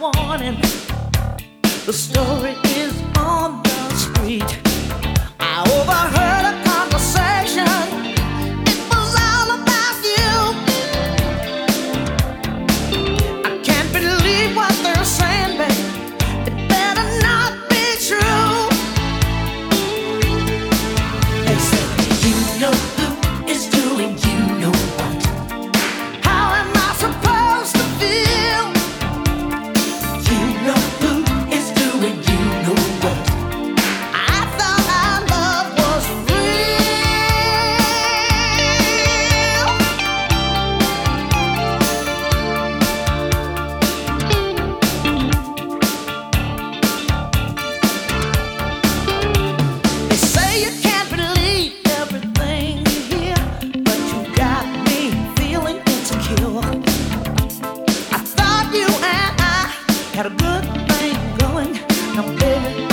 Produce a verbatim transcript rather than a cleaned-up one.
warning. The story is on the street. I overheard a conversation. It was all about you. I can't believe what they're saying, babe. It better not be true. They said, you know who is doing you know what. How am I supposed to feel? You know who is doing you know what. I thought our love was real. They say you can't believe everything you hear, but you got me feeling insecure. I thought you and I had a good thing going. Now, baby,